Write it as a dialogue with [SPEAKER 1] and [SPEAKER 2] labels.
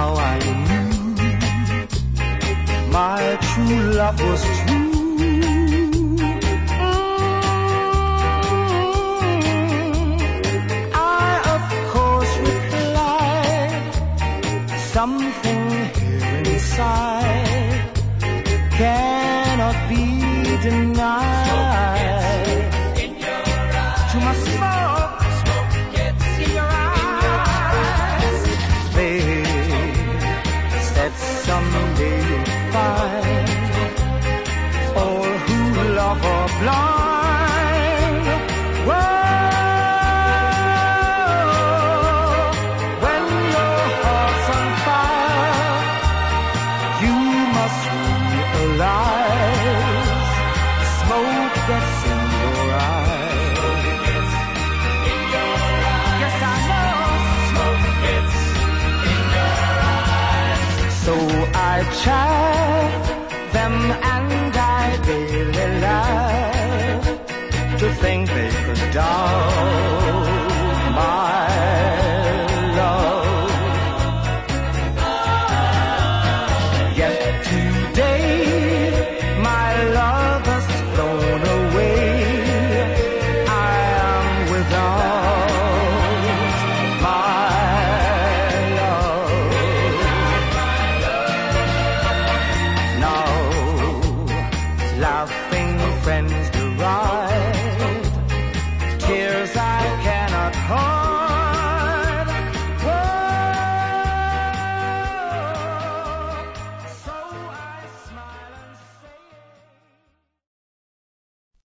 [SPEAKER 1] how I knew my true love was true. I of course replied, something here inside cannot be denied. To my smoke gets in your eyes. They said someday you'll find all who love are blind. Whoa, when your heart's on fire, you must realize smoke that's in your eyes. Yes, I know smoke gets in your eyes. So I tried them and I daily lied to think they could die.